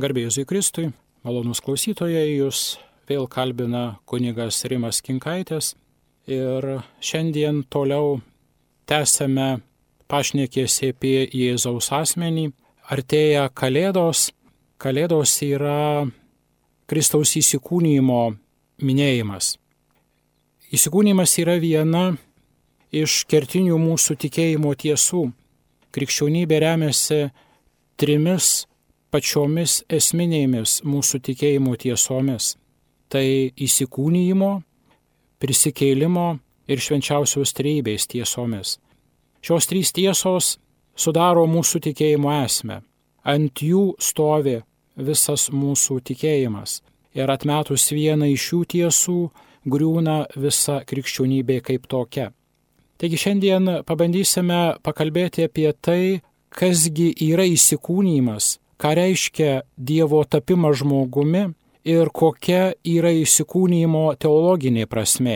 Garbė Jėzui Kristui, malonūs klausytojai, jūs vėl kalbina kunigas Rimas Kinkaitis ir šiandien toliau tęsime pašnekėsį apie Jėzaus asmenį. Artėja Kalėdos. Kalėdos yra Kristaus įsikūnijimo minėjimas. Įsikūnijimas yra viena iš kertinių mūsų tikėjimo tiesų. Krikščionybė remiasi trimis pačiomis esminėmis mūsų tikėjimo tiesomis. Tai įsikūnijimo, prisikėlimo ir švenčiausios trejybės tiesomis. Šios trys tiesos sudaro mūsų tikėjimo esmę. Ant jų stovi visas mūsų tikėjimas. Ir atmetus vieną iš šių tiesų, griūna visa krikščionybė kaip tokia. Taigi šiandien pabandysime pakalbėti apie tai, kasgi yra įsikūnijimas, ką reiškia Dievo tapimas žmogumi ir kokia yra įsikūnijimo teologinė prasmė.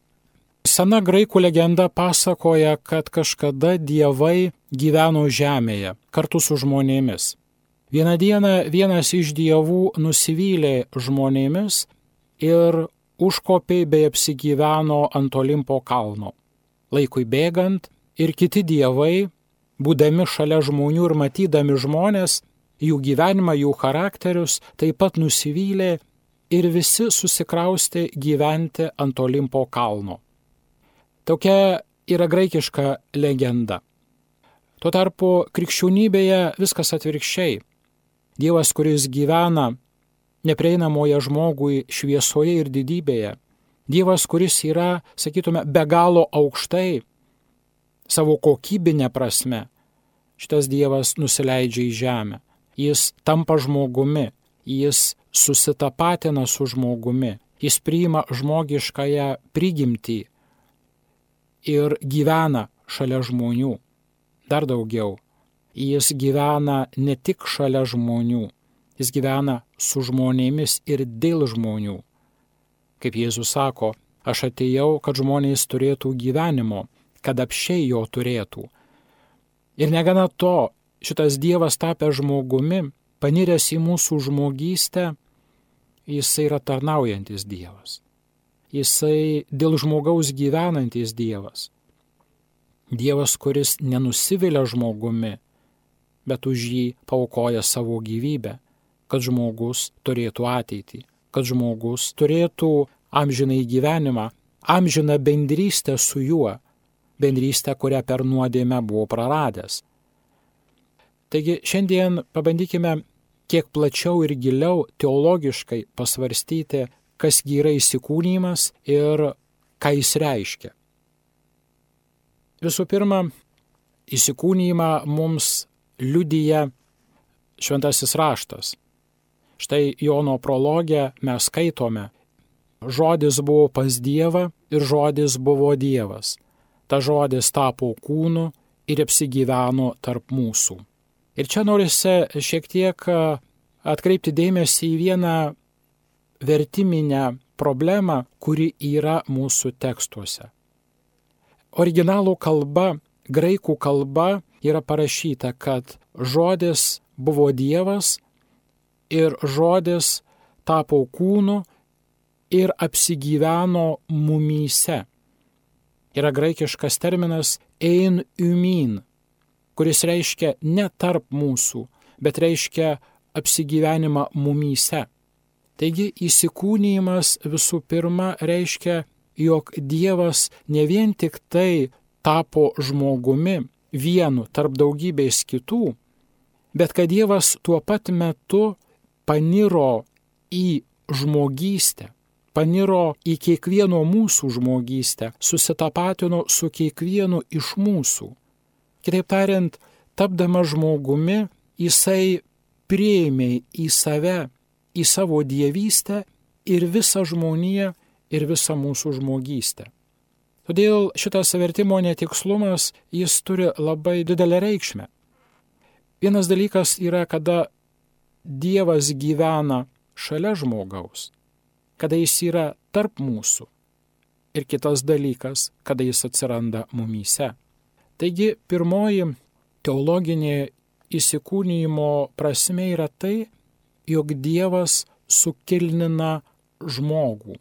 Sena graikų legenda pasakoja, kad kažkada dievai gyveno žemėje kartu su žmonėmis. Vieną dieną vienas iš dievų nusivylė žmonėmis ir užkopė bei apsigyveno ant Olimpo kalno. Laikui bėgant ir kiti dievai, būdami šalia žmonių ir matydami žmonės, jų gyvenimą, jų charakterius, taip pat nusivylė ir visi susikraustė gyventi ant Olimpo kalno. Tokia yra graikiška legenda. Tuo tarpu krikščionybėje viskas atvirkščiai. Dievas, kuris gyvena neprieinamoje žmogui šviesoje ir didybėje. Dievas, kuris yra, sakytume, be galo aukštai savo kokybinę prasme. Šitas Dievas nusileidžia į žemę. Jis tampa žmogumi, jis susitapatina su žmogumi, jis priima žmogiškąją prigimtį ir gyvena šalia žmonių. Dar daugiau, jis gyvena ne tik šalia žmonių, jis gyvena su žmonėmis ir dėl žmonių. Kaip Jėzus sako, aš atėjau, kad žmonės turėtų gyvenimo, kad apsčiai jo turėtų. Ir negana to, šitas Dievas tapęs žmogumi, paniręs į mūsų žmogystę, jisai yra tarnaujantis Dievas. Jisai dėl žmogaus gyvenantis Dievas. Dievas, kuris nenusivilia žmogumi, bet už jį paaukoja savo gyvybę, kad žmogus turėtų ateitį, kad žmogus turėtų amžinai gyvenimą, amžiną bendrystę su juo, bendrystę, kurią per nuodėmę buvo praradęs. Taigi šiandien pabandykime kiek plačiau ir giliau teologiškai pasvarstyti, kasgi yra įsikūnijimas ir ką jis reiškia. Visų pirma, įsikūnijimą mums liudija šventasis raštas. Štai Jono prologe mes skaitome, žodis buvo pas Dievą ir žodis buvo Dievas. Ta žodis tapo kūnu ir apsigyveno tarp mūsų. Ir čia norisi šiek tiek atkreipti dėmesį į vieną vertiminę problemą, kuri yra mūsų tekstuose. Originalų kalba, graikų kalba yra parašyta, kad žodis buvo Dievas ir žodis tapo kūnu ir apsigyveno mumyse. Yra graikiškas terminas ein umin, kuris reiškia ne tarp mūsų, bet reiškia apsigyvenimą mumyse. Taigi įsikūnijimas visų pirma reiškia, jog Dievas ne vien tik tai tapo žmogumi vienu tarp daugybės kitų, bet kad Dievas tuo pat metu paniro į žmogystę, paniro į kiekvieno mūsų žmogystę, susitapatino su kiekvienu iš mūsų. Kitaip tariant, tapdamas žmogumi, jisai priėmė į save, į savo dievystę ir visą žmoniją ir visą mūsų žmogystę. Todėl šitas vertimo netikslumas, jis turi labai didelę reikšmę. Vienas dalykas yra, kada Dievas gyvena šalia žmogaus, kada jis yra tarp mūsų. Ir kitas dalykas, kada jis atsiranda mumyse. Taigi, pirmoji teologinė įsikūnijimo prasme yra tai, jog Dievas sukilnina žmogų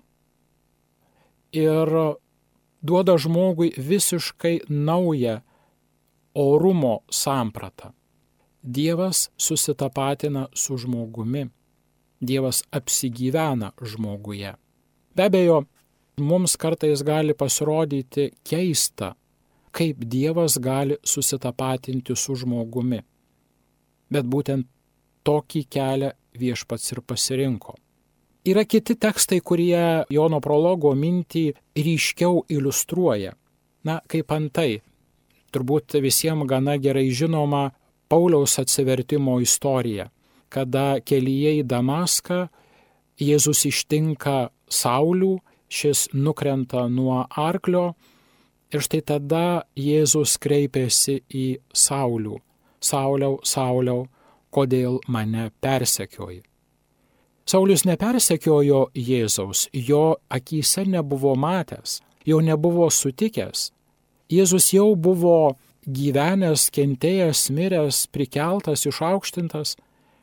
ir duoda žmogui visiškai naują orumo sampratą. Dievas susitapatina su žmogumi. Dievas apsigyvena žmoguje. Be abejo, mums kartais gali pasirodyti keista, kaip Dievas gali susitapatinti su žmogumi. Bet būtent tokį kelią Viešpats ir pasirinko. Yra kiti tekstai, kurie Jono prologo mintį ryškiau iliustruoja. Kaip antai, turbūt visiems gana gerai žinoma Pauliaus atsivertimo istorija, kada kelyje į Damaską Jėzus ištinka Saulių, šis nukrenta nuo arklio ir štai tada Jėzus kreipėsi į Saulių. Sauliau, Sauliau, kodėl mane persekioji? Saulius nepersekiojo Jėzaus, jo akyse nebuvo matęs, jo nebuvo sutikęs. Jėzus jau buvo gyvenęs, kentėjęs, miręs, prikeltas, išaukštintas.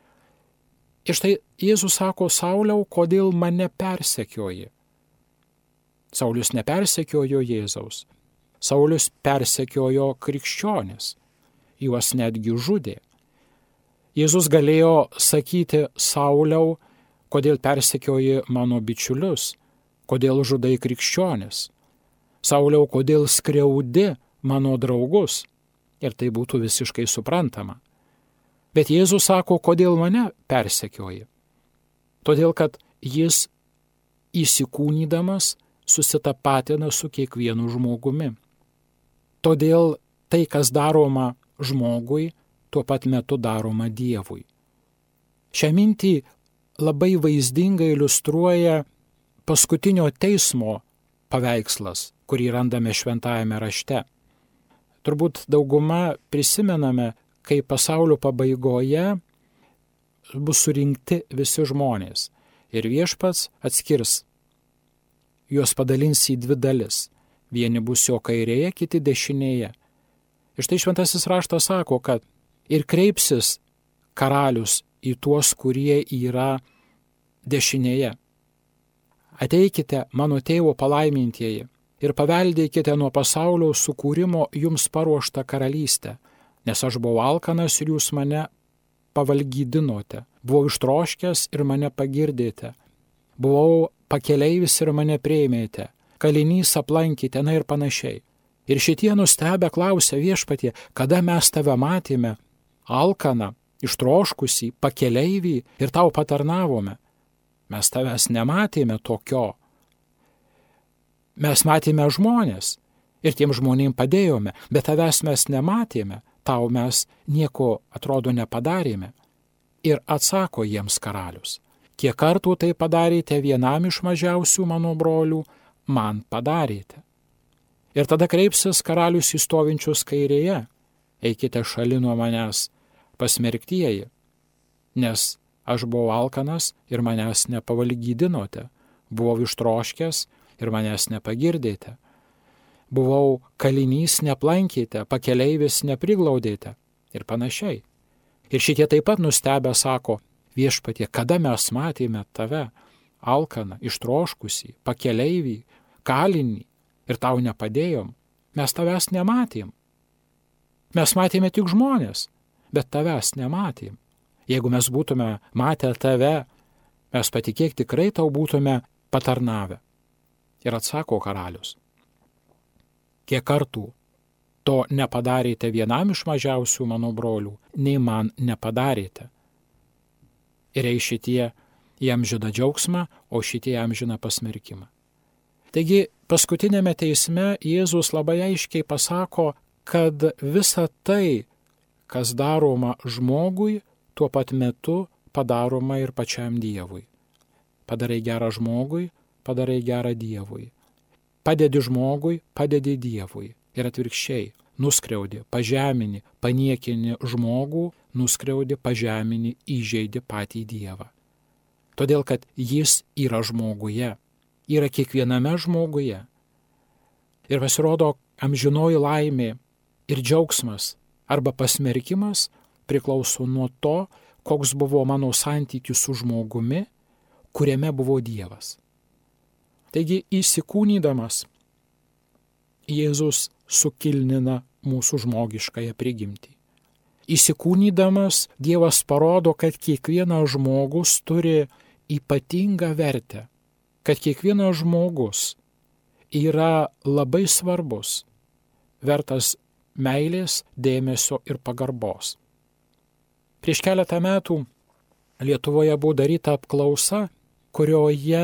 Ir štai Jėzus sako, Sauliau, kodėl mane persekioji? Saulius nepersekiojo Jėzaus. Saulius persekiojo krikščionis. Juos netgi žudė. Jėzus galėjo sakyti, Sauliau, kodėl persekioji mano bičiulius, kodėl žudai krikščionis. Sauliau, kodėl skriaudi mano draugus. Ir tai būtų visiškai suprantama. Bet Jėzus sako, kodėl mane persekioji. Todėl, kad jis įsikūnydamas susitapatina su kiekvienu žmogumi. Todėl tai, kas daroma žmogui, tuo pat metu daroma Dievui. Šią mintį labai vaizdingai iliustruoja paskutinio teismo paveikslas, kurį randame šventajame rašte. Turbūt dauguma prisimename, kai pasaulio pabaigoje bus surinkti visi žmonės ir Viešpats atskirs. Juos padalins į dvi dalis. Vieni bus jo kairėje, kiti dešinėje. Ir štai šventasis raštas sako, kad ir kreipsis karalius į tuos, kurie yra dešinėje. Ateikite, mano tėvo palaimintieji, ir paveldėkite nuo pasaulio sukūrimo jums paruoštą karalystę, nes aš buvau alkanas ir jūs mane pavalgydinote, buvau ištroškęs ir mane pagirdėte, buvau pakeleivis ir mane priėmėte, kalinys aplankėte, ir panašiai. Ir šitie nustebę klausia Viešpatie, kada mes tave matėme, alkaną, ištroškusį, pakeleivį ir tau patarnavome. Mes tavęs nematėme tokio. Mes matėme žmonės ir tiem žmonėm padėjome, bet tavęs mes nematėme, tau mes nieko, atrodo, nepadarėme. Ir atsako jiems karalius, kiek kartų tai padarėte vienam iš mažiausių mano brolių, man padarėte. Ir tada kreipsis karalius į stovinčius kairėje, eikite šalin nuo manęs, pasmerktieji, nes aš buvau alkanas ir manęs nepavalgydinote, buvau ištroškęs ir manęs nepagirdėte, buvau kalinys neaplankėte, pakeleivis nepriglaudėte ir panašiai. Ir šitie taip pat nustebę sako, Viešpatie, kada mes matėme tave, alkaną, ištroškusį, pakeleivį, kalinį ir tau nepadėjom, mes tavęs nematėm. Mes matėme tik žmonės, bet tavęs nematėm. Jeigu mes būtume matę tave, mes patikėk tikrai tau būtume patarnavę. Ir atsako karalius, kiek kartų to nepadarėte vienam iš mažiausių mano brolių, nei man nepadarėte. Ir šitie jam žida džiaugsmą, o šitie jam žina pasmerkimą. Taigi paskutinėme teisme Jėzus labai aiškiai pasako, kad visa tai, kas daroma žmogui, tuo pat metu padaroma ir pačiam Dievui. Padarai gerą žmogui, padarai gerą Dievui. Padedi žmogui, padedi Dievui. Ir atvirkščiai, nuskriaudi, pažemini, paniekini žmogų, nuskriaudi, pažemini, įžeidi patį Dievą. Todėl, kad jis yra žmoguje, yra kiekviename žmoguje. Ir pasirodo, amžinoji laimė ir džiaugsmas arba pasmerkimas priklauso nuo to, koks buvo mano santykis su žmogumi, kuriame buvo Dievas. Taigi įsikūnydamas, Jėzus sukilnina mūsų žmogiškąją prigimtį. Įsikūnydamas, Dievas parodo, kad kiekvienas žmogus turi ypatingą vertę, kad kiekvienas žmogus yra labai svarbus, vertas meilės, dėmesio ir pagarbos. Prieš keletą metų Lietuvoje buvo daryta apklausa, kurioje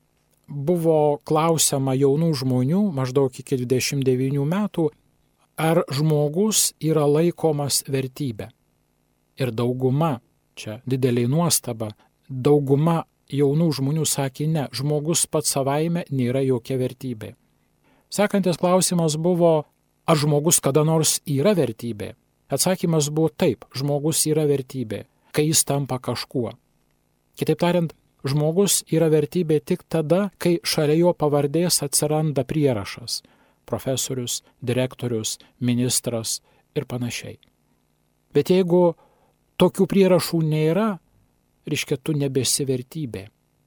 buvo klausiama jaunų žmonių, maždaug iki 29 metų, ar žmogus yra laikomas vertybė. Ir dauguma, čia dideliai nuostaba, dauguma jaunų žmonių sakė ne, žmogus pats savaime nėra jokia vertybė. Sekantis klausimas buvo, ar žmogus kada nors yra vertybė? Atsakymas buvo taip, žmogus yra vertybė, kai jis tampa kažkuo. Kitaip tariant, žmogus yra vertybė tik tada, kai šalia jo pavardės atsiranda prierašas – profesorius, direktorius, ministras ir panašiai. Bet jeigu tokių prierašų nėra, reiškia, tu nebesi vertybė.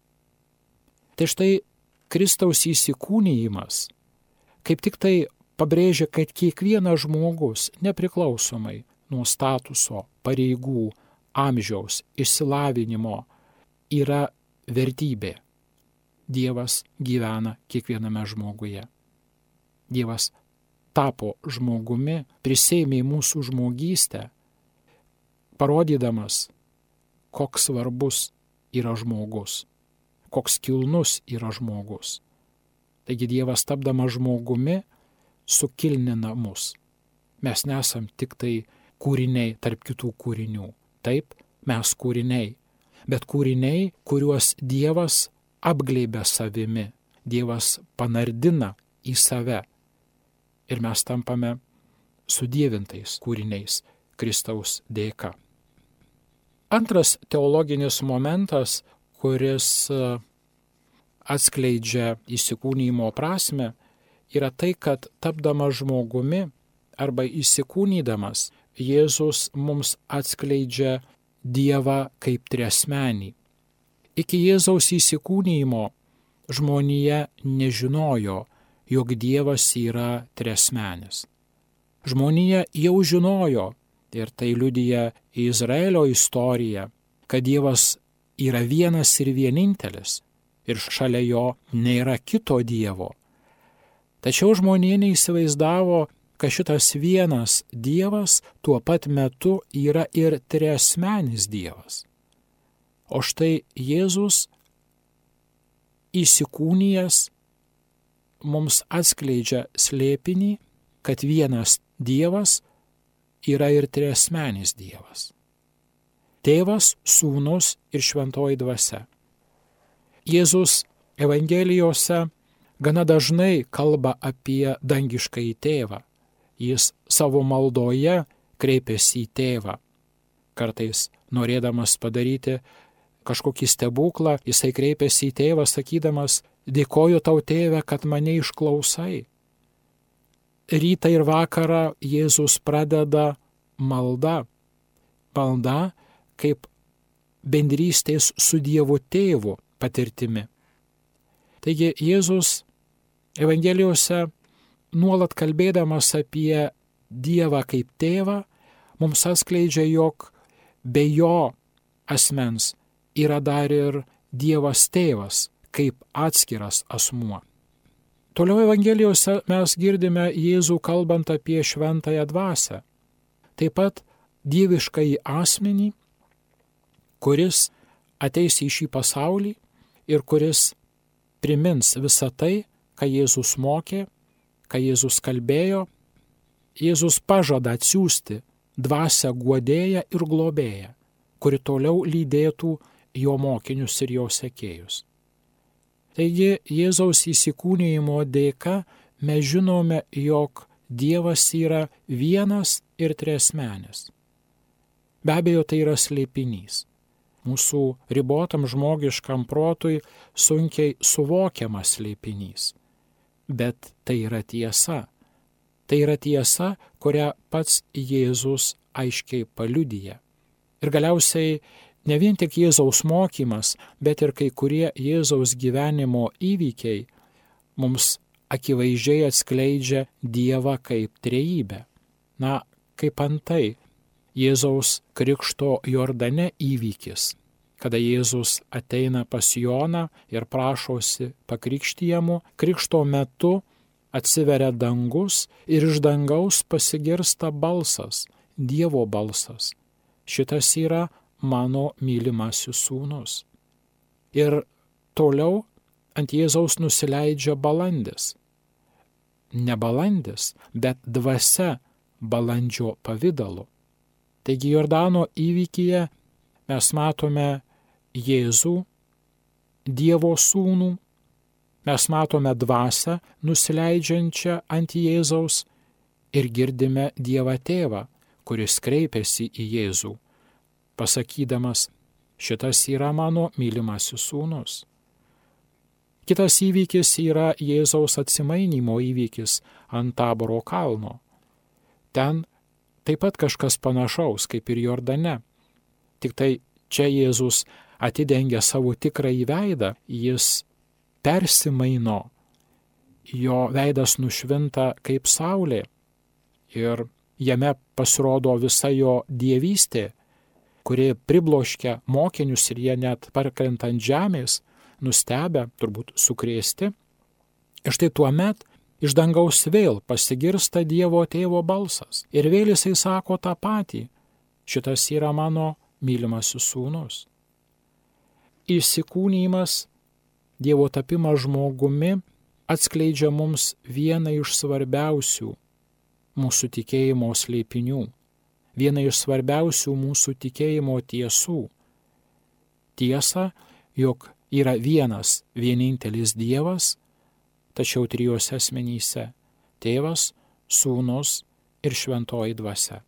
Tai štai Kristaus įsikūnijimas kaip tik tai pabrėžia, kad kiekvienas žmogus, nepriklausomai nuo statuso, pareigų, amžiaus, išsilavinimo, yra vertybė. Dievas gyvena kiekviename žmoguje. Dievas tapo žmogumi, prisėmė mūsų žmogystę, parodydamas, koks svarbus yra žmogus, koks kilnus yra žmogus. Taigi Dievas tapdamas žmogumi sukilnina mus. Mes nesam tik tai kūriniai tarp kitų kūrinių. Taip, mes kūriniai, bet kūriniai, kuriuos Dievas apglėbia savimi, Dievas panardina į save ir mes tampame sudievintais kūriniais Kristaus dėka. Antras teologinis momentas, kuris atskleidžia įsikūnymo prasme, yra tai, kad tapdamas žmogumi arba įsikūnydamas, Jėzus mums atskleidžia Dievą kaip triasmenį. Iki Jėzaus įsikūnymo žmonija nežinojo, jog Dievas yra triasmenis. Žmonija jau žinojo, ir tai liudija Izraelio istorija, kad Dievas yra vienas ir vienintelis, ir šalia jo nėra kito Dievo. Tačiau žmonija neįsivaizdavo, kad šitas vienas Dievas tuo pat metu yra ir triasmenis Dievas. O štai Jėzus įsikūnijęs mums atskleidžia slėpinį, kad vienas Dievas yra ir triasmenis Dievas. Tėvas, Sūnus ir Šventoji Dvasia. Jėzus Evangelijose gana dažnai kalba apie dangiškąjį tėvą. Jis savo maldoje kreipiasi į tėvą. Kartais norėdamas padaryti kažkokį stebuklą, jisai kreipiasi į tėvą sakydamas, dėkoju tau tėve, kad mane išklausai. Rytą ir vakarą Jėzus pradeda malda. Malda kaip bendrystės su Dievu tėvu patirtimi. Taigi Jėzus Evangelijose nuolat kalbėdamas apie Dievą kaip tėvą, mums atskleidžia, jog be jo asmens yra dar ir Dievas tėvas kaip atskiras asmuo. Toliau Evangelijose mes girdime Jėzų kalbant apie šventąją dvasią. Taip pat dieviškąjį asmenį, kuris ateis į šį pasaulį ir kuris primins visą tai, ką Jėzus mokė, ką Jėzus kalbėjo. Jėzus pažada atsiųsti dvasią guodėją ir globėją, kuri toliau lydėtų jo mokinius ir jo sekėjus. Taigi Jėzaus įsikūnijimo dėka mes žinome, jog Dievas yra vienas ir triasmenis. Be abejo, tai yra slėpinys. Mūsų ribotam žmogiškam protui sunkiai suvokiamas slėpinys. Bet tai yra tiesa. Tai yra tiesa, kurią pats Jėzus aiškiai paliudija. Ir galiausiai ne vien tik Jėzaus mokymas, bet ir kai kurie Jėzaus gyvenimo įvykiai mums akivaizdžiai atskleidžia Dievą kaip trejybę. Na, kaip antai Jėzaus Krikšto Jordane įvykis, kada Jėzus ateina pas Joną ir prašosi pakrikštijamų, krikšto metu atsiveria dangus ir iš dangaus pasigirsta balsas, Dievo balsas. Šitas yra mano mylimasis sūnus. Ir toliau ant Jėzaus nusileidžia balandis. Ne balandis, bet dvasia balandžio pavidalu. Taigi Jordano įvykyje mes matome Jėzų, Dievo sūnų, mes matome dvasią nusileidžiančią ant Jėzaus ir girdime Dievą Tėvą, kuris kreipiasi į Jėzų, pasakydamas, šitas yra mano mylimasis sūnus. Kitas įvykis yra Jėzaus atsimainymo įvykis ant Taboro kalno. Ten taip pat kažkas panašaus kaip ir Jordane. Tik tai čia Jėzus atidengia savo tikrąjį veidą, jis persimaino, jo veidas nušvinta kaip saulė ir jame pasirodo visa jo dievystė, kuri pribloškia mokinius ir jie net parkrenta ant žemės, nustebę, turbūt sukrėsti. Ir štai tuomet iš dangaus vėl pasigirsta Dievo Tėvo balsas ir vėl jisai sako tą patį, šitas yra mano mylimasis sūnus. Įsikūnymas, Dievo tapimas žmogumi atskleidžia mums vieną iš svarbiausių mūsų tikėjimo slėpinių, vieną iš svarbiausių mūsų tikėjimo tiesų. Tiesa, jog yra vienas vienintelis Dievas, tačiau trijose asmenyse – Tėvas, Sūnus ir Šventoji Dvasia.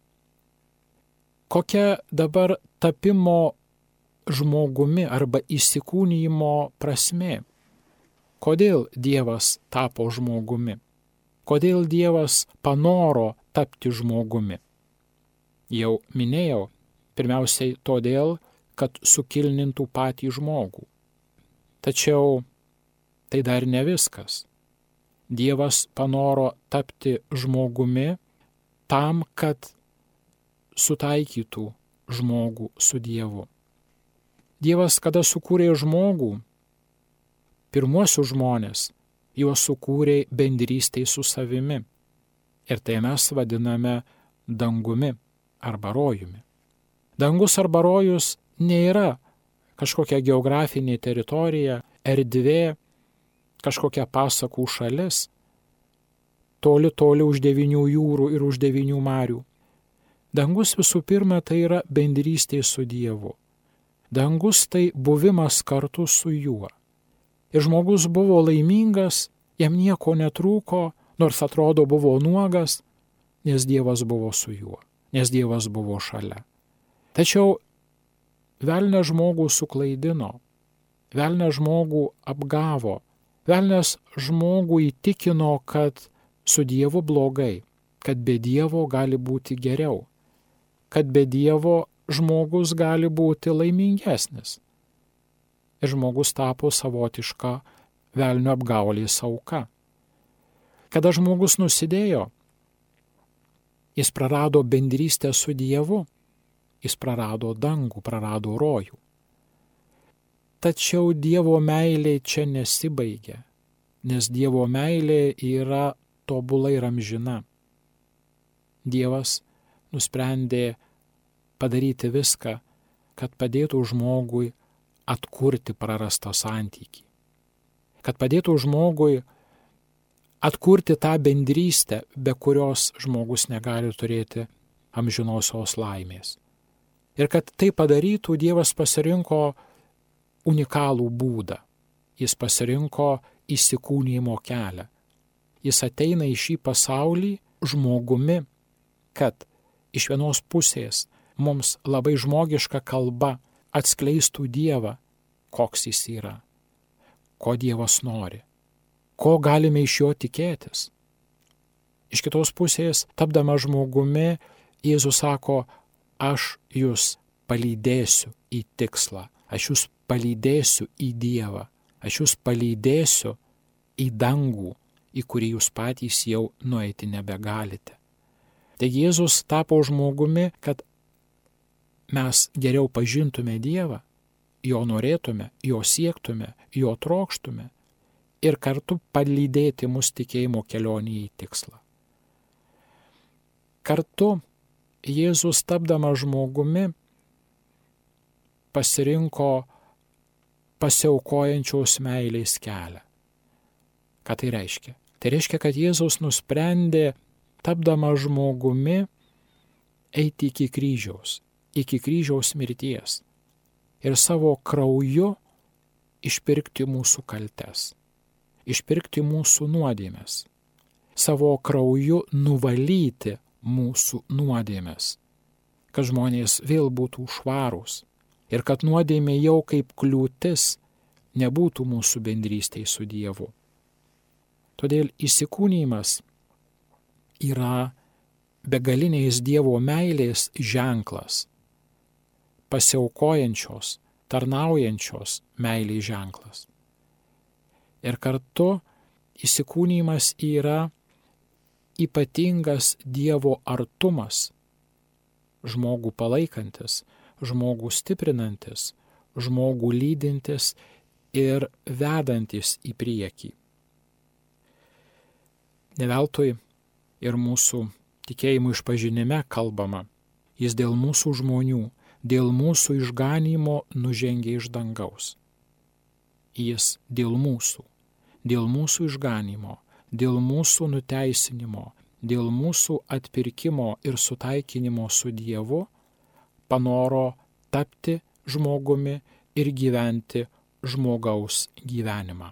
Kokia dabar tapimo žmogumi arba įsikūnijimo prasmė? Kodėl Dievas tapo žmogumi? Kodėl Dievas panoro tapti žmogumi? Jau minėjau, pirmiausiai todėl, kad sukilnintų patį žmogų. Tačiau tai dar ne viskas. Dievas panoro tapti žmogumi tam, kad sutaikytų žmogų su Dievu. Dievas, kada sukūrė žmogų, pirmuosius žmonės, juos sukūrė bendrystėj su savimi. Ir tai mes vadiname dangumi arba rojumi. Dangus arba rojus nėra kažkokia geografinė teritorija, erdvė, kažkokia pasakų šalis, toli už 9 jūrų ir už 9 marių. Dangus visų pirma tai yra bendrystė su Dievu. Dangus tai buvimas kartu su juo. Ir žmogus buvo laimingas, jam nieko netrūko, nors atrodo buvo nuogas, nes Dievas buvo su juo, nes Dievas buvo šalia. Tačiau velnias žmogų suklaidino, velnias žmogų apgavo, velnias žmogų įtikino, kad su Dievu blogai, kad be Dievo gali būti geriau, kad be Dievo žmogus gali būti laimingesnis. Ir žmogus tapo savotiška velnio apgaulės auka. Kada žmogus nusidėjo, jis prarado bendrystę su Dievu, jis prarado dangų, prarado rojų. Tačiau Dievo meilė čia nesibaigia, nes Dievo meilė yra tobula ir amžina. Dievas nusprendė padaryti viską, kad padėtų žmogui atkurti prarastą santykį. Kad padėtų žmogui atkurti tą bendrystę, be kurios žmogus negali turėti amžinosios laimės. Ir kad tai padarytų, Dievas pasirinko unikalų būdą. Jis pasirinko įsikūnijimo kelią. Jis ateina į šį pasaulį žmogumi, kad iš vienos pusės mums labai žmogiška kalba atskleistų Dievą, koks jis yra, ko Dievas nori, ko galime iš jo tikėtis. Iš kitos pusės, tapdama žmogumi, Jėzus sako, aš jūs palydėsiu į tikslą, aš jūs palydėsiu į Dievą, aš jūs palydėsiu į dangų, į kurį jūs patys jau nueiti nebegalite. Taigi Jėzus tapo žmogumi, kad mes geriau pažintume Dievą, jo norėtume, jo siektume, jo trokštume ir kartu palydėti mus tikėjimo kelionėje į tikslą. Kartu Jėzus tapdamas žmogumi pasirinko pasiaukojančios meilės kelią. Ką tai reiškia? Tai reiškia, kad Jėzus nusprendė, tapdamas žmogumi, eiti iki kryžiaus mirties ir savo krauju išpirkti mūsų kaltes, išpirkti mūsų nuodėmes, savo krauju nuvalyti mūsų nuodėmes, kad žmonės vėl būtų švarūs ir kad nuodėmė jau kaip kliūtis nebūtų mūsų bendrystėje su Dievu. Todėl įsikūnijimas yra begalinės Dievo meilės ženklas, pasiaukojančios, tarnaujančios meilės ženklas. Ir kartu įsikūnijimas yra ypatingas Dievo artumas, žmogų palaikantis, žmogų stiprinantis, žmogų lydintis ir vedantis į priekį. Ne veltui ir mūsų tikėjimo išpažinime kalbama, jis dėl mūsų žmonių, dėl mūsų išganymo nužengė iš dangaus. Jis dėl mūsų išganymo, dėl mūsų nuteisinimo, dėl mūsų atpirkimo ir sutaikinimo su Dievu panoro tapti žmogumi ir gyventi žmogaus gyvenimą.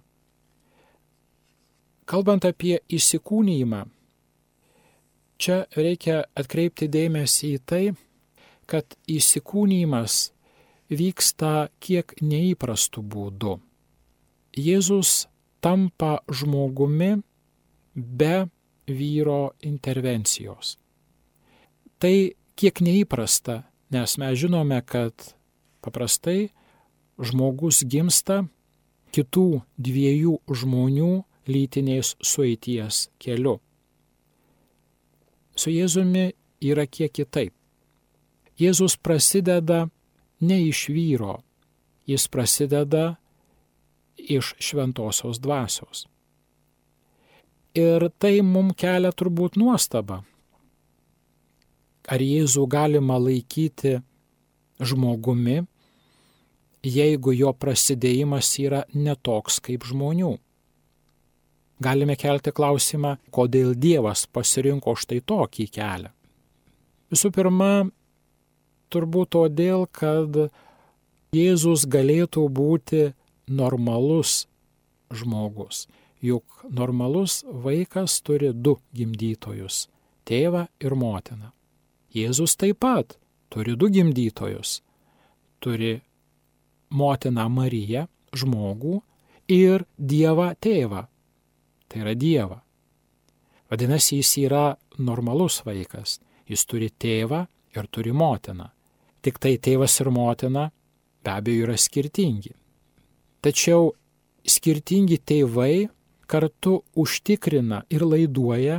Kalbant apie įsikūnijimą, čia reikia atkreipti dėmesį į tai, kad įsikūnijimas vyksta kiek neįprastų būdų. Jėzus tampa žmogumi be vyro intervencijos. Tai kiek neįprasta, nes mes žinome, kad paprastai žmogus gimsta kitų dviejų žmonių lytinės sueities keliu. Su Jėzumi yra kiek kitaip. Jėzus prasideda ne iš vyro, jis prasideda iš šventosios dvasios. Ir tai mums kelia turbūt nuostabą. Ar Jėzų galima laikyti žmogumi, jeigu jo prasidėjimas yra netoks kaip žmonių? Galime kelti klausimą, kodėl Dievas pasirinko štai tokį kelią. Visų pirma, turbūt todėl, kad Jėzus galėtų būti normalus žmogus. Juk normalus vaikas turi du gimdytojus – tėvą ir motiną. Jėzus taip pat turi du gimdytojus. Turi motiną Mariją, žmogų, ir Dievą tėvą. Tai yra Dievą. Vadinasi, jis yra normalus vaikas. Jis turi tėvą ir turi motiną. Tik tai tėvas ir motina be abejo yra skirtingi. Tačiau skirtingi tėvai kartu užtikrina ir laiduoja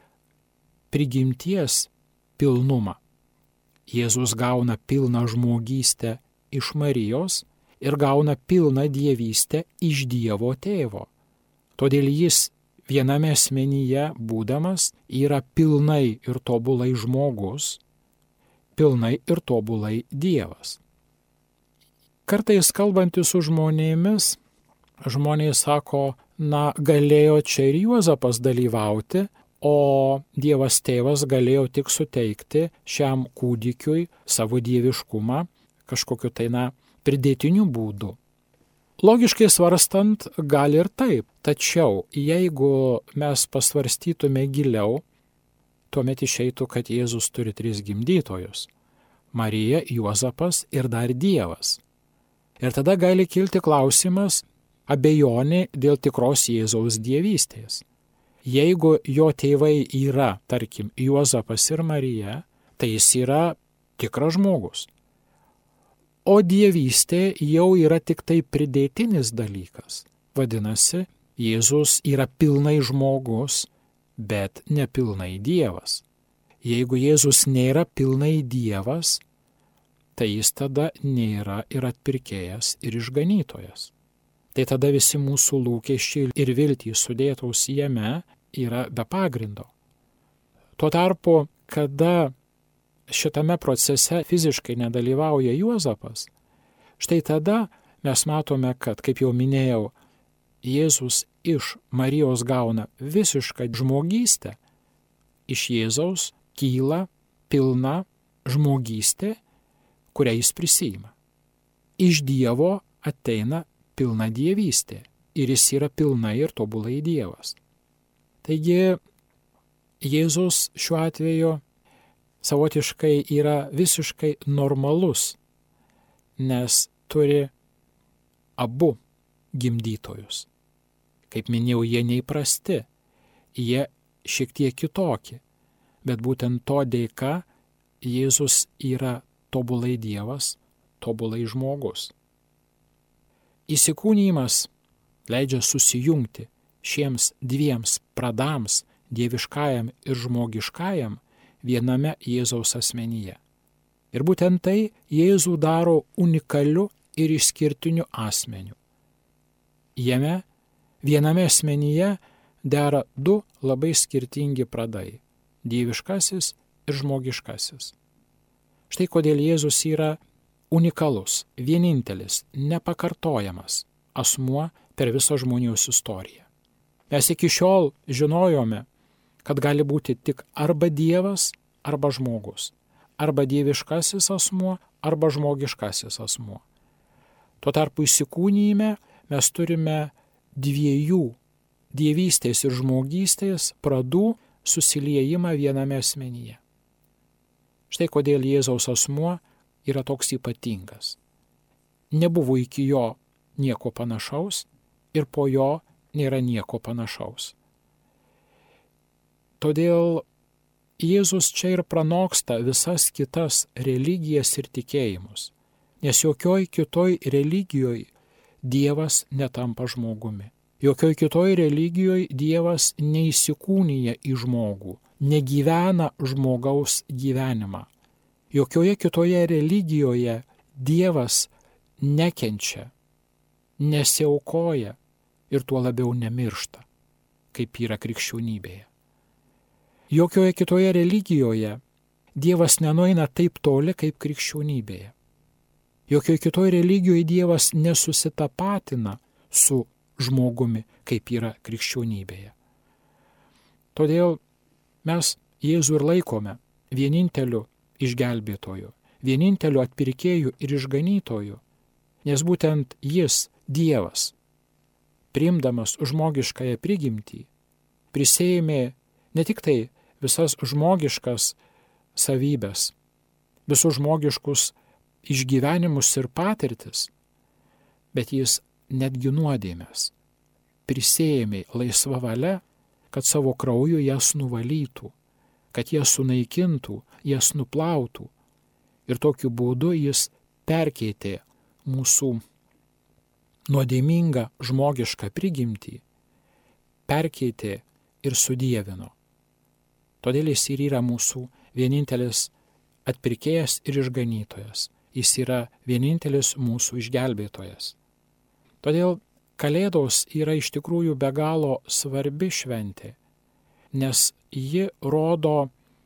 prigimties pilnumą. Jėzus gauna pilną žmogystę iš Marijos ir gauna pilną dievystę iš Dievo tėvo. Todėl jis viename asmenyje būdamas yra pilnai ir tobulai žmogus, pilnai ir tobulai Dievas. Kartais kalbantis su žmonėmis, žmonės sako, galėjo čia ir Juozapas dalyvauti, o Dievas tėvas galėjo tik suteikti šiam kūdikiui savo dieviškumą kažkokiu pridėtiniu būdu. Logiškai svarstant, gal ir taip, tačiau jeigu mes pasvarstytume giliau, tuomet išeitų, kad Jėzus turi 3 gimdytojus – Marija, Juozapas ir dar Dievas. Ir tada gali kilti klausimas, abejonė dėl tikros Jėzaus dievystės. Jeigu jo tėvai yra, tarkim, Juozapas ir Marija, tai jis yra tikras žmogus. o dievystė jau yra tik tai pridėtinis dalykas. Vadinasi, Jėzus yra pilnai žmogus, bet nepilnai Dievas. Jeigu Jėzus nėra pilnai Dievas, tai jis tada nėra ir atpirkėjas, ir išganytojas. Tai tada visi mūsų lūkesčiai ir viltys sudėtos jame yra be pagrindo. Tuo tarpu, kada šitame procese fiziškai nedalyvauja Juozapas, štai tada mes matome, kad, kaip jau minėjau, Jėzus iš Marijos gauna visišką žmogystę, iš Jėzaus kyla pilna žmogystė, kurią jis prisiima. Iš Dievo ateina pilna dievystė ir jis yra pilnai ir tobulai Dievas. Taigi Jėzus šiuo atveju savotiškai yra visiškai normalus, nes turi abu gimdytojus. Kaip minėjau, jie neįprasti, jie šiek tiek kitokie, bet būtent to dėka Jėzus yra tobulai Dievas, tobulai žmogus. Įsikūnijimas leidžia susijungti šiems dviems pradams, dieviškajam ir žmogiškajam, viename Jėzaus asmenyje. Ir būtent tai Jėzų daro unikaliu ir išskirtiniu asmeniu. Jame, viename asmenyje dera du labai skirtingi pradai – dieviškasis ir žmogiškasis. Štai kodėl Jėzus yra unikalus, vienintelis, nepakartojamas asmuo per visą žmonijos istoriją. Mes iki šiol žinojome, kad gali būti tik arba Dievas, arba žmogus, arba dieviškasis asmuo, arba žmogiškasis asmuo. Tuo tarpu įsikūnijime mes turime dviejų dievystės ir žmogystės pradų susiliejimą viename asmenyje. Štai kodėl Jėzaus asmuo yra toks ypatingas. Nebuvo iki jo nieko panašaus ir po jo nėra nieko panašaus. Todėl Jėzus čia ir pranoksta visas kitas religijas ir tikėjimus, nes jokioj kitoj religijoj Dievas netampa žmogumi. Jokioj kitoj religijoj Dievas neįsikūnija į žmogų, negyvena žmogaus gyvenimą. Jokioje kitoje religijoje Dievas nekenčia, nesiaukoja ir tuo labiau nemiršta, kaip yra krikščionybėje. Jokioje kitoje religijoje Dievas nenueina taip toli kaip krikščionybėje. Jokioje kitoje religijoje Dievas nesusitapatina su žmogumi, kaip yra krikščionybėje. Todėl mes Jėzų ir laikome vieninteliu išgelbėtoju, vieninteliu atpirkėju ir išganytoju, nes būtent jis, Dievas, priimdamas žmogiškąją prigimtį, prisėmė ne tik tai visas žmogiškas savybes, visus žmogiškus išgyvenimus ir patirtis, bet jis netgi nuodėmes prisėmė laisva valia, kad savo krauju jas nuvalytų, kad jas sunaikintų, jas nuplautų. Ir tokiu būdu jis perkeitė mūsų nuodėmingą žmogišką prigimtį, perkeitė ir sudievino. Todėl jis ir yra mūsų vienintelis atpirkėjas ir išganytojas. Jis yra vienintelis mūsų išgelbėtojas. Todėl Kalėdos yra iš tikrųjų be galo svarbi šventė, nes ji rodo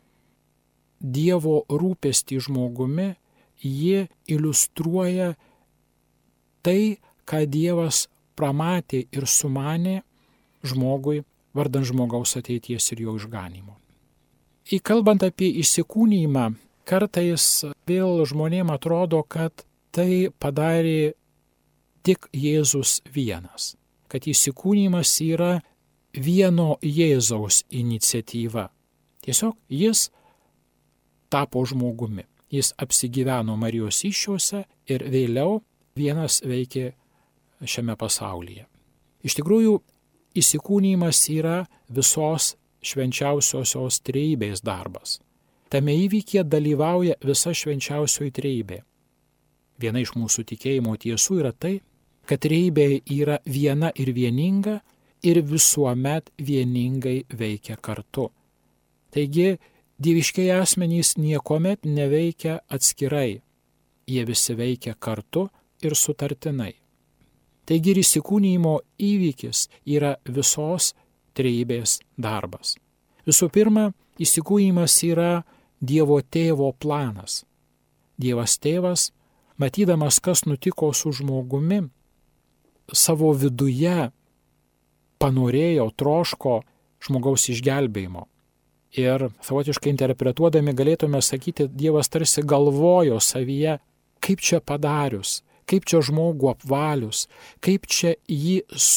Dievo rūpestį žmogumi, ji iliustruoja tai, ką Dievas pramatė ir sumanė žmogui vardan žmogaus ateities ir jo išganymo. Įkalbant apie įsikūnijimą, kartais vėl žmonėms atrodo, kad tai padarė tik Jėzus vienas, kad įsikūnijimas yra vieno Jėzaus iniciatyva. Tiesiog jis tapo žmogumi, jis apsigyveno Marijos įsčiose ir vėliau vienas veikė šiame pasaulyje. Iš tikrųjų, įsikūnijimas yra visos švenčiausiosios trejybės darbas. Tame įvykyje dalyvauja visa švenčiausioji trejybė. Viena iš mūsų tikėjimo tiesų yra tai, kad trejybė yra viena ir vieninga ir visuomet vieningai veikia kartu. Taigi, dieviškieji asmenys niekuomet neveikia atskirai, jie visi veikia kartu ir sutartinai. Taigi ir įsikūnijimo įvykis yra visos trejybės darbas. Visų pirma, įsikūnijimas yra Dievo tėvo planas. Dievas tėvas, matydamas, kas nutiko su žmogumi, savo viduje panorėjo, troško žmogaus išgelbėjimo. Ir savotiškai interpretuodami galėtume sakyti, Dievas tarsi galvojo savyje, kaip čia padarius, kaip čia žmogų apvalius, kaip čia jį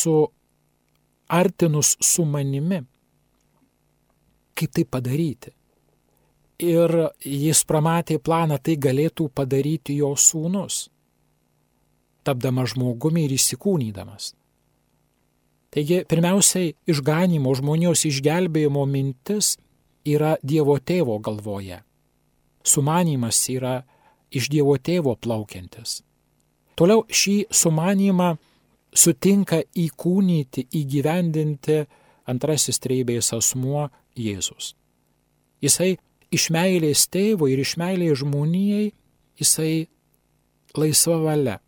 suartinus su manimi, kaip tai padaryti. Ir jis pramatė planą, tai galėtų padaryti jo sūnus, tapdamas žmogumi ir įsikūnydamas. Taigi, pirmiausiai, išganimo, žmonijos išgelbėjimo mintis yra Dievo tėvo galvoje. Sumanymas yra iš Dievo tėvo plaukiantis. Toliau šį sumanymą sutinka įkūnyti, įgyvendinti antrasis trejybės asmuo Jėzus. Jisai iš meilės tėvo ir iš meilės žmonijai, jisai laisva valia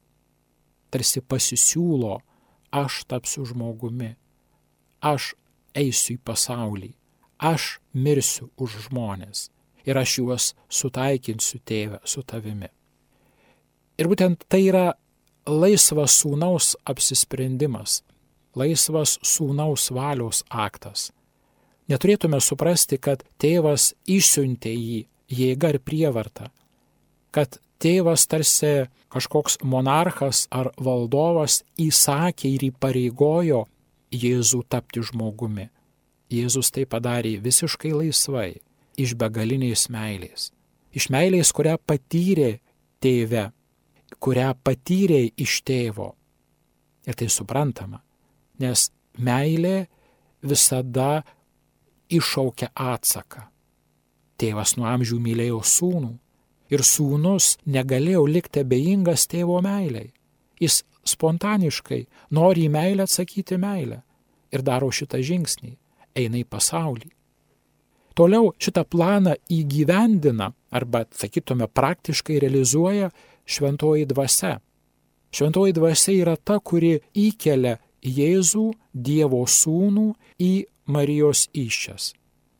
tarsi pasisiūlo, aš tapsiu žmogumi, aš eisiu į pasaulį, aš mirsiu už žmones ir aš juos sutaikinsiu, tėve, su tavimi. Ir būtent tai yra laisvas sūnaus apsisprendimas, laisvas sūnaus valios aktas. Neturėtume suprasti, kad tėvas išsiuntė jį jėga ir prievarta, kad tėvas tarsi kažkoks monarchas ar valdovas įsakė ir įpareigojo Jėzų tapti žmogumi. Jėzus tai padarė visiškai laisvai, iš begalinės meilės. Iš meilės, kurią patyrė tėve, kurią patyrė iš tėvo. Ir tai suprantama, nes meilė visada iššaukia atsaką. Tėvas nuo amžių mylėjo sūnų ir sūnus negalėjo likti abejingas tėvo meiliai. Jis spontaniškai nori į meilę atsakyti meilę ir daro šitą žingsnį, eina į pasaulį. Toliau šitą planą įgyvendina arba, sakytume, praktiškai realizuoja šventoji dvasia. Šventoji dvasia yra ta, kuri įkelia Jėzų, Dievo sūnų, į Marijos įsčias.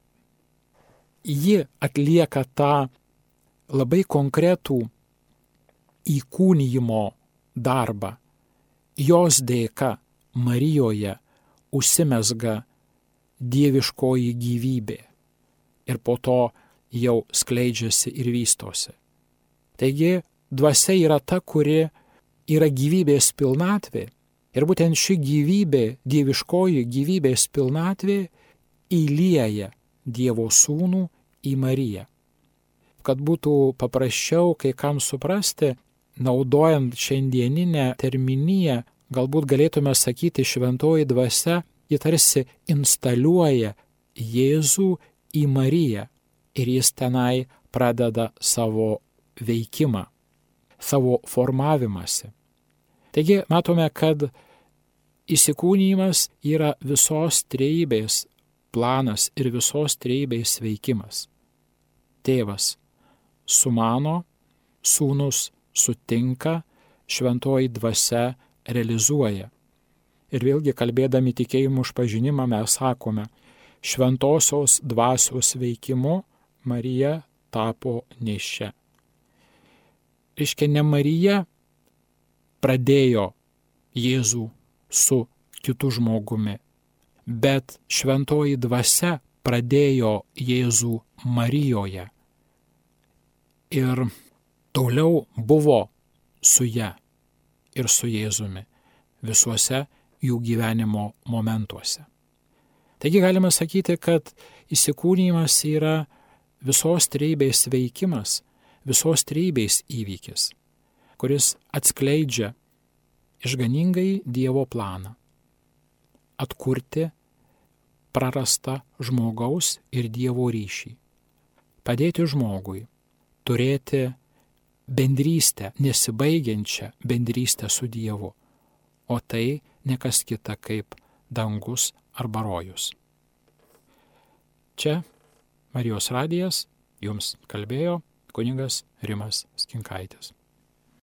Ji atlieka tą labai konkretų įkūnijimo darbą. Jos dėka Marijoje užsimezga dieviškoji gyvybė ir po to jau skleidžiasi ir vystosi. Taigi, dvasia yra ta, kuri yra gyvybės pilnatvė. Ir būtent ši gyvybė, dieviškoji gyvybės pilnatvė, įlieja Dievo sūnų į Mariją. Kad būtų paprasčiau kai kam suprasti, naudojant šiandieninę terminiją, galbūt galėtume sakyti, šventoji dvasia, ji tarsi instaliuoja Jėzų į Mariją ir jis tenai pradeda savo veikimą, savo formavimąsi. Taigi matome, kad įsikūnijimas yra visos trejybės planas ir visos trejybės veikimas. Tėvas sumano, sūnus sutinka, šventoji dvasia realizuoja. Ir vėlgi kalbėdami tikėjimo išpažinimą mes sakome, šventosios dvasios veikimu Marija tapo nėščia. Reiškia, ne Marija pradėjo Jėzų su kitu žmogumi, bet šventoji dvasia pradėjo Jėzų Marijoje ir toliau buvo su ja ir su Jėzumi visuose jų gyvenimo momentuose. Taigi galime sakyti, kad įsikūnijimas yra visos trejybės veikimas, visos trejybės įvykis, kuris atskleidžia išganingai Dievo planą atkurti prarastą žmogaus ir Dievo ryšį, padėti žmogui turėti bendrystę, nesibaigiančią bendrystę su Dievu. O tai nekas kita kaip dangus arba rojus. Čia Marijos radijas jums kalbėjo kunigas Rimas Skinkaitis.